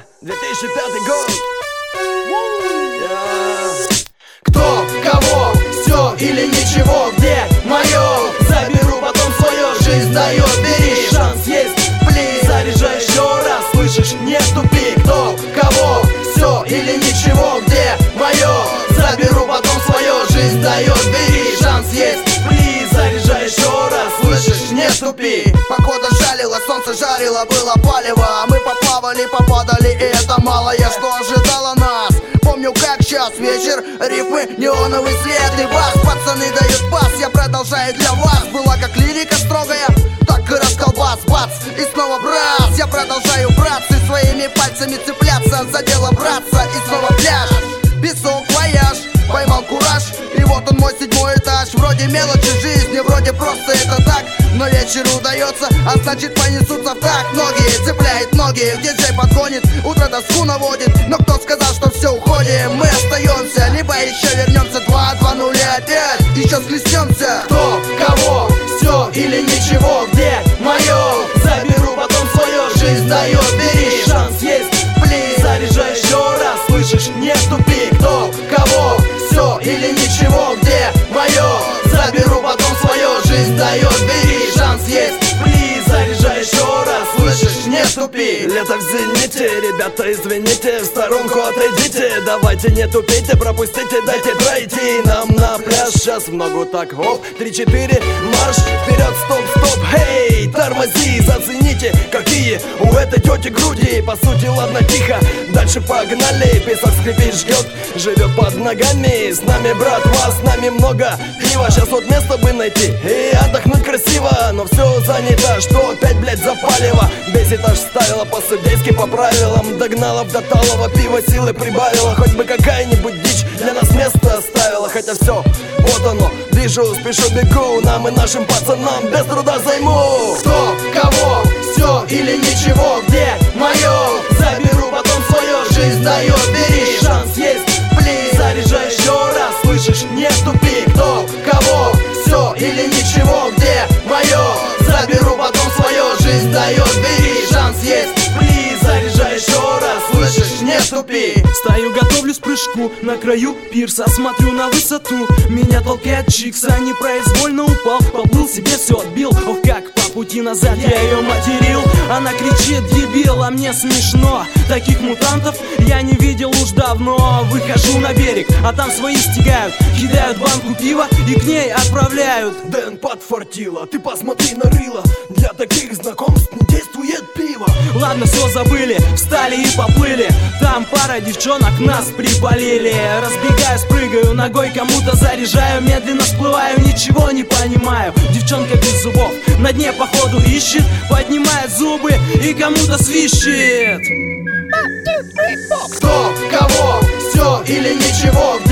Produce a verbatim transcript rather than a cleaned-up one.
две тысячи пятый год. Yeah. Кто, кого, все или ничего, где мое? Заберу потом свое, жизнь дает, бери, шанс есть, плиз. Заряжай еще раз, слышишь, не тупи. Кто, кого, все или ничего, где мое? Заберу потом свое, жизнь дает, бери, шанс есть, плиз. Заряжай еще раз, слышишь, не тупи. Погода жалила, солнце жарило, было палево, а мы поплавали, попадали, и это малое, что ожидало нас. Помню, как сейчас вечер, рифмы, неоновый свет и бас. Пацаны дают бас, я продолжаю для вас. Была как лирика строгая, так и расколбас, бац, и снова брас. Я продолжаю, братцы, своими пальцами цепляться, за дело браться, и снова пляж. Песок, вояж, поймал кураж, и вот он мой седьмой этаж. Вроде мелочи жизни, вроде просто это так, но вечер удается, а значит понесутся в так. Ноги цепляет ноги, диджей подгонит, утро доску наводит. Но кто сказал, что все, уходим, мы остаемся, либо еще вернемся. Два, два, ноль и опять, еще схлестнемся. Кто, кого, все или ничего, где мое? Заберу потом свое, жизнь дает, бери, шанс есть, плиз. Заряжай еще раз, слышишь, не тупи. Кто, кого, все или ничего, где мое? Заберу потом свое, жизнь дает, бери, шанс есть, плиз. Заряжай еще раз, слышишь, не тупи. Лето в зените, ребята, извините, в сторонку отойдите. Давайте не тупите, пропустите, дайте пройти нам на пляж. Сейчас много так, оп, три-четыре, марш, вперед, стоп, стоп, хей, тормози, зацените, какие у этой тети груди. По сути, ладно, тихо, дальше погнали. Песок скрипит, ждет, живет под ногами. С нами, братва, с нами много пива. Сейчас вот место бы найти и отдохнуть красиво, но все занято, что опять, блять, запалило. Весь этаж ставила по-судейски, по правилам. Догнала до талого, пива силы прибавила. Хоть бы какая-нибудь дичь для нас место оставила. Хотя все, вот оно, вижу, спешу, бегу. Нам и нашим пацанам без труда займу. Кто, кого, все или ничего, где мое? Заберу потом свое, жизнь дает, бери, шанс есть, плиз. Заряжай еще раз, слышишь, не тупи. Кто, кого, все или ничего, где мое? Заберу потом свое, жизнь дает, бери, шанс есть, плиз. Заряжай еще раз, слышишь, не тупи. Стою, готовлюсь к прыжку на краю пирса, смотрю на высоту, меня толкает чикса. Непроизвольно упал, поплыл, себе все отбил. Ох, как по пути назад я ее материл. Она кричит, дебил, а мне смешно. Таких мутантов я не видел уж давно. Выхожу на берег, а там свои стегают, кидают банку пива и к ней отправляют. Дэн подфартила, ты посмотри на рыло. Для таких знакомств не действует пиво. Ладно, все забыли, встали и поплыли. Там пара девчонок нас припалили. Разбегаюсь, прыгаю, ногой кому-то заряжаю. Медленно всплываю, ничего не понимаю. Девчонка без зубов на дне походу ищет, поднимает зубы и кому-то свищет. Кто, кого, все или ничего,